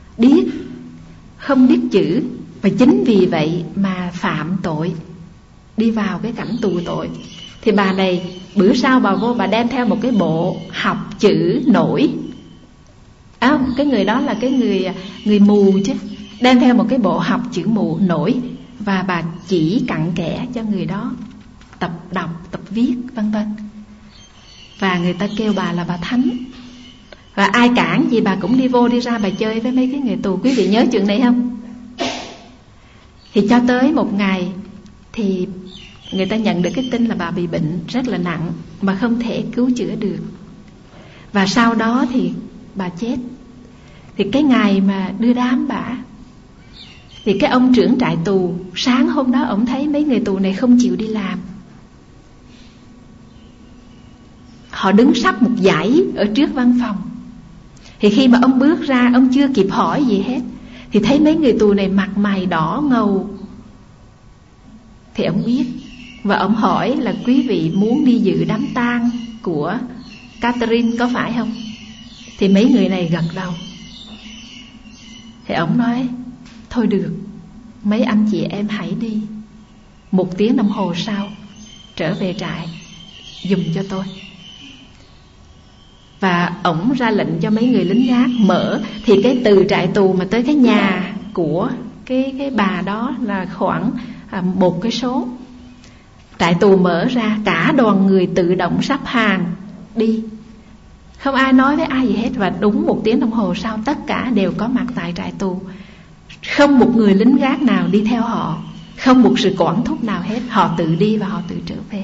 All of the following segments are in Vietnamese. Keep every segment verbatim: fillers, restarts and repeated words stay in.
điếc, không biết chữ, và chính vì vậy mà phạm tội, đi vào cái cảnh tù tội. Thì bà này bữa sau bà vô, bà đem theo một cái bộ học chữ nổi. À, cái người đó là cái người người mù chứ, đem theo một cái bộ học chữ mù nổi, và bà chỉ cặn kẽ cho người đó tập đọc, tập viết, vân vân. Và người ta kêu bà là bà thánh. Và ai cản gì bà cũng đi vô đi ra, bà chơi với mấy cái người tù. Quý vị nhớ chuyện này không? Thì cho tới một ngày thì người ta nhận được cái tin là bà bị bệnh rất là nặng mà không thể cứu chữa được. Và sau đó thì bà chết. Thì cái ngày mà đưa đám bà, thì cái ông trưởng trại tù sáng hôm đó ông thấy mấy người tù này không chịu đi làm. Họ đứng sắp một dãy ở trước văn phòng. Thì khi mà ông bước ra, ông chưa kịp hỏi gì hết, thì thấy mấy người tù này mặt mày đỏ ngầu. Thì ông biết, và ông hỏi là quý vị muốn đi dự đám tang của Catherine có phải không? Thì mấy người này gật đầu. Thì ông nói thôi được, mấy anh chị em hãy đi. Một tiếng đồng hồ sau trở về trại giùm cho tôi. Và ổng ra lệnh cho mấy người lính gác mở. Thì cái từ trại tù mà tới cái nhà của cái, cái bà đó là khoảng à, một cái số. Trại tù mở ra, cả đoàn người tự động sắp hàng đi, không ai nói với ai gì hết. Và đúng một tiếng đồng hồ sau, tất cả đều có mặt tại trại tù. Không một người lính gác nào đi theo họ, không một sự quản thúc nào hết. Họ tự đi và họ tự trở về.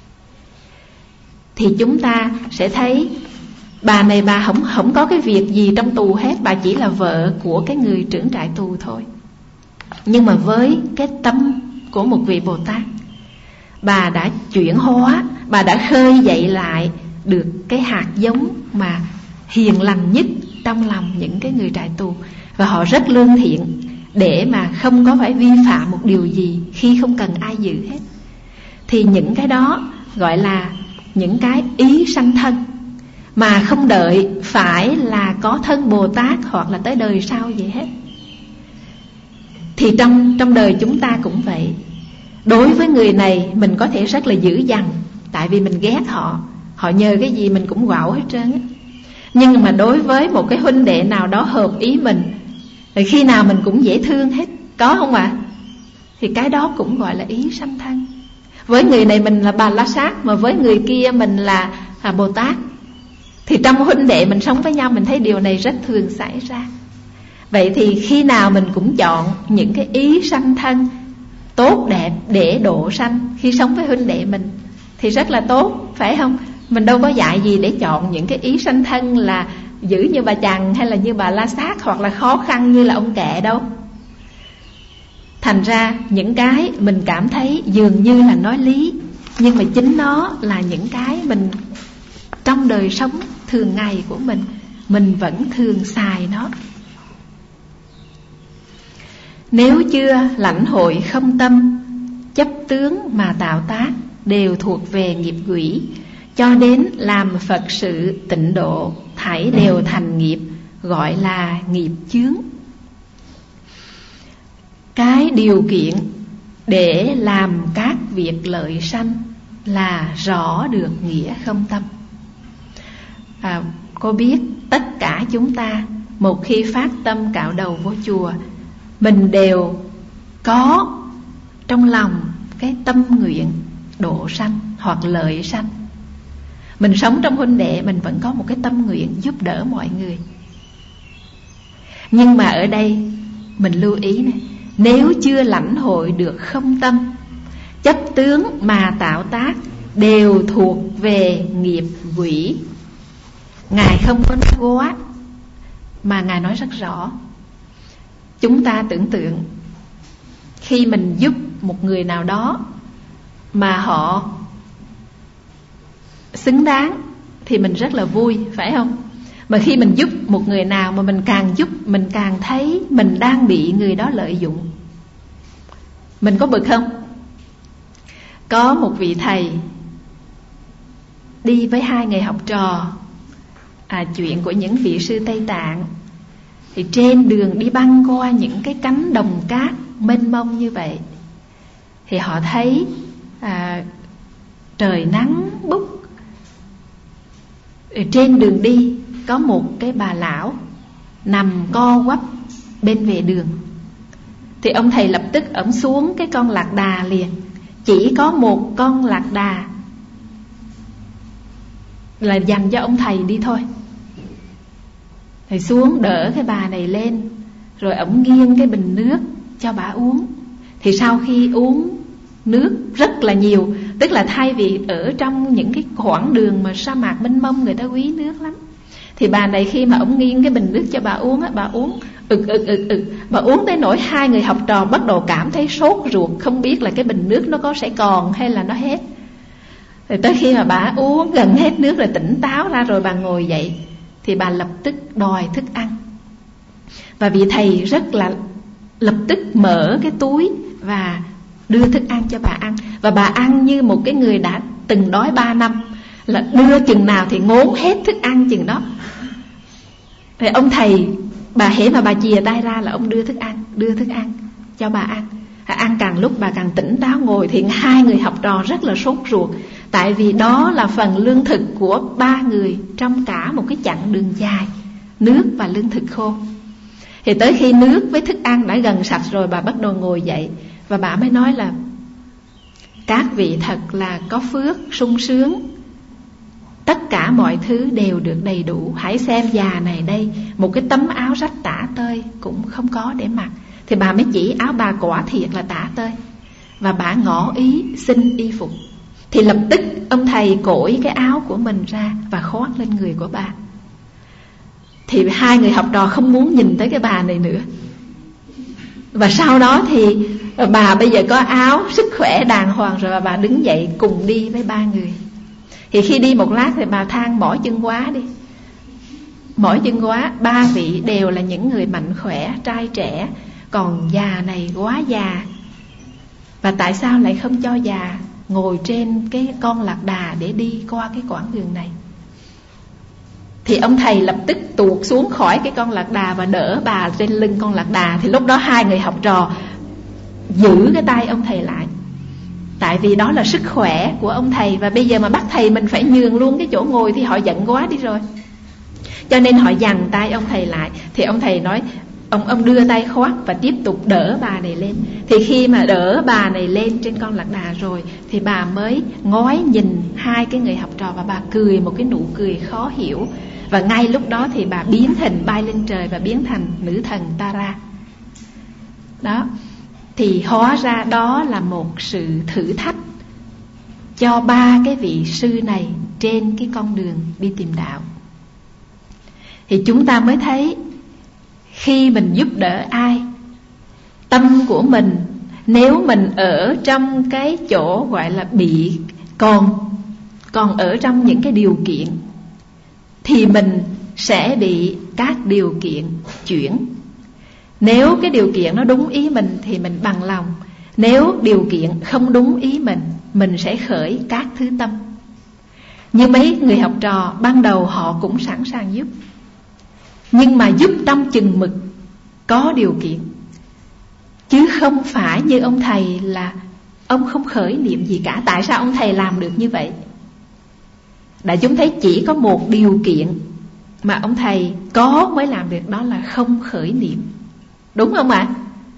Thì chúng ta sẽ thấy bà này bà không, không có cái việc gì trong tù hết. Bà chỉ là vợ của cái người trưởng trại tù thôi. Nhưng mà với cái tâm của một vị Bồ Tát, bà đã chuyển hóa, bà đã khơi dậy lại được cái hạt giống mà hiền lành nhất trong lòng những cái người trại tù. Và họ rất lương thiện, để mà không có phải vi phạm một điều gì khi không cần ai giữ hết. Thì những cái đó gọi là những cái ý sanh thân, mà không đợi phải là có thân Bồ Tát hoặc là tới đời sau gì hết. Thì trong, trong đời chúng ta cũng vậy. Đối với người này mình có thể rất là dữ dằn, tại vì mình ghét họ, họ nhờ cái gì mình cũng quạo hết trơn á. Nhưng mà đối với một cái huynh đệ nào đó hợp ý mình, thì khi nào mình cũng dễ thương hết, có không ạ? À? Thì cái đó cũng gọi là ý sanh thân. Với người này mình là Bà La Sát, mà với người kia mình là à, Bồ Tát. Thì trong huynh đệ mình sống với nhau, mình thấy điều này rất thường xảy ra. Vậy thì khi nào mình cũng chọn những cái ý sanh thân tốt đẹp để độ sanh khi sống với huynh đệ mình, thì rất là tốt, phải không? Mình đâu có dạy gì để chọn những cái ý sanh thân là giữ như bà Chằn, hay là như Bà La Sát, hoặc là khó khăn như là ông Kệ đâu. Thành ra những cái mình cảm thấy dường như là nói lý, nhưng mà chính nó là những cái mình trong đời sống thường ngày của mình, mình vẫn thường xài nó. Nếu chưa lãnh hội không tâm, chấp tướng mà tạo tác đều thuộc về nghiệp quỷ, cho đến làm Phật sự tịnh độ, thảy đều thành nghiệp, gọi là nghiệp chướng. Cái điều kiện để làm các việc lợi sanh là rõ được nghĩa không tâm. À, cô biết tất cả chúng ta một khi phát tâm cạo đầu vô chùa, mình đều có trong lòng cái tâm nguyện độ sanh hoặc lợi sanh. Mình sống trong huynh đệ, mình vẫn có một cái tâm nguyện giúp đỡ mọi người. Nhưng mà ở đây mình lưu ý này, nếu chưa lãnh hội được không tâm, chấp tướng mà tạo tác đều thuộc về nghiệp quỷ. Ngài không có nói quá, mà Ngài nói rất rõ. Chúng ta tưởng tượng khi mình giúp một người nào đó mà họ xứng đáng thì mình rất là vui, phải không? Mà khi mình giúp một người nào mà mình càng giúp, mình càng thấy mình đang bị người đó lợi dụng, mình có bực không? Có một vị thầy đi với hai người học trò, à, chuyện của những vị sư Tây Tạng. Thì trên đường đi băng qua những cái cánh đồng cát mênh mông như vậy, thì họ thấy à, trời nắng bức. Trên đường đi có một cái bà lão nằm co quắp bên vệ đường. Thì ông thầy lập tức ổng xuống cái con lạc đà liền. Chỉ có một con lạc đà là dành cho ông thầy đi thôi. Thầy xuống đỡ cái bà này lên, rồi ổng nghiêng cái bình nước cho bà uống. Thì sau khi uống nước rất là nhiều, tức là thay vì ở trong những cái khoảng đường mà sa mạc mênh mông người ta quý nước lắm, thì bà này khi mà ổng nghiêng cái bình nước cho bà uống á, bà uống ực ực ực ực, bà uống tới nỗi hai người học trò bắt đầu cảm thấy sốt ruột, không biết là cái bình nước nó có sẽ còn hay là nó hết. Rồi tới khi mà bà uống gần hết nước rồi tỉnh táo ra rồi, bà ngồi dậy thì bà lập tức đòi thức ăn. Và vị thầy rất là lập tức mở cái túi và đưa thức ăn cho bà ăn. Và bà ăn như một cái người đã từng đói ba năm, là đưa chừng nào thì ngốn hết thức ăn chừng đó. Thì ông thầy, bà hễ mà bà chìa tay ra là ông đưa thức ăn, đưa thức ăn cho bà ăn. Ăn càng lúc bà càng tỉnh táo ngồi. Thì hai người học trò rất là sốt ruột, tại vì đó là phần lương thực của ba người trong cả một cái chặng đường dài, nước và lương thực khô. Thì tới khi nước với thức ăn đã gần sạch rồi, bà bắt đầu ngồi dậy. Và bà mới nói là các vị thật là có phước, sung sướng, tất cả mọi thứ đều được đầy đủ. Hãy xem già này đây, một cái tấm áo rách tả tơi cũng không có để mặc. Thì bà mới chỉ áo bà quả thiệt là tả tơi, và bà ngỏ ý xin y phục. Thì lập tức ông thầy cởi cái áo của mình ra và khoác lên người của bà. Thì hai người học trò không muốn nhìn tới cái bà này nữa. Và sau đó thì bà bây giờ có áo, sức khỏe đàng hoàng rồi, và bà đứng dậy cùng đi với ba người. Thì khi đi một lát thì bà than mỏi chân quá đi, mỏi chân quá. Ba vị đều là những người mạnh khỏe, trai trẻ, còn già này quá già. Và tại sao lại không cho già ngồi trên cái con lạc đà để đi qua cái quãng đường này? Thì ông thầy lập tức tuột xuống khỏi cái con lạc đà và đỡ bà trên lưng con lạc đà. Thì lúc đó hai người học trò giữ cái tay ông thầy lại, tại vì đó là sức khỏe của ông thầy. Và bây giờ mà bắt thầy mình phải nhường luôn cái chỗ ngồi thì họ giận quá đi rồi, cho nên họ giằng tay ông thầy lại. Thì ông thầy nói, Ông, ông đưa tay khoác và tiếp tục đỡ bà này lên. Thì khi mà đỡ bà này lên trên con lạc đà rồi, thì bà mới ngói nhìn hai cái người học trò, và bà cười một cái nụ cười khó hiểu. Và ngay lúc đó thì bà biến hình bay lên trời và biến thành nữ thần Tara. Đó. Thì hóa ra đó là một sự thử thách cho ba cái vị sư này trên cái con đường đi tìm đạo. Thì chúng ta mới thấy khi mình giúp đỡ ai, tâm của mình nếu mình ở trong cái chỗ gọi là bị còn còn ở trong những cái điều kiện, thì mình sẽ bị các điều kiện chuyển. Nếu cái điều kiện nó đúng ý mình thì mình bằng lòng. Nếu điều kiện không đúng ý mình, mình sẽ khởi các thứ tâm. Như mấy người học trò ban đầu họ cũng sẵn sàng giúp, nhưng mà giúp trong chừng mực có điều kiện, chứ không phải như ông thầy là ông không khởi niệm gì cả. Tại sao ông thầy làm được như vậy? Đại chúng thấy chỉ có một điều kiện mà ông thầy có mới làm được, đó là không khởi niệm. Đúng không ạ?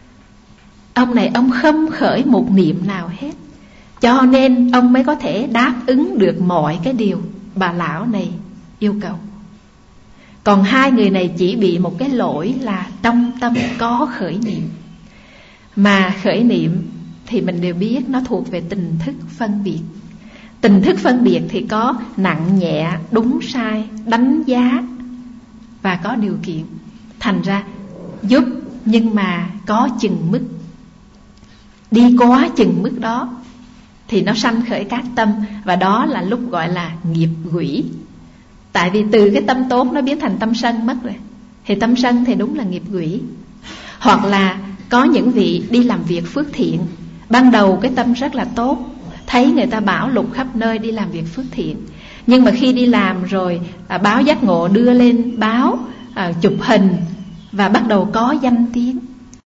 Ông này ông không khởi một niệm nào hết, cho nên ông mới có thể đáp ứng được mọi cái điều bà lão này yêu cầu. Còn hai người này chỉ bị một cái lỗi là trong tâm có khởi niệm. Mà khởi niệm thì mình đều biết nó thuộc về tình thức phân biệt. Tình thức phân biệt thì có nặng nhẹ, đúng sai, đánh giá và có điều kiện. Thành ra giúp nhưng mà có chừng mức. Đi quá chừng mức đó thì nó sanh khởi các tâm, và đó là lúc gọi là nghiệp quỷ. Tại vì từ cái tâm tốt nó biến thành tâm sân mất rồi, thì tâm sân thì đúng là nghiệp quỷ. Hoặc là có những vị đi làm việc phước thiện, ban đầu cái tâm rất là tốt, thấy người ta bảo lục khắp nơi đi làm việc phước thiện, nhưng mà khi đi làm rồi à, báo giác ngộ đưa lên báo, à, chụp hình và bắt đầu có danh tiếng.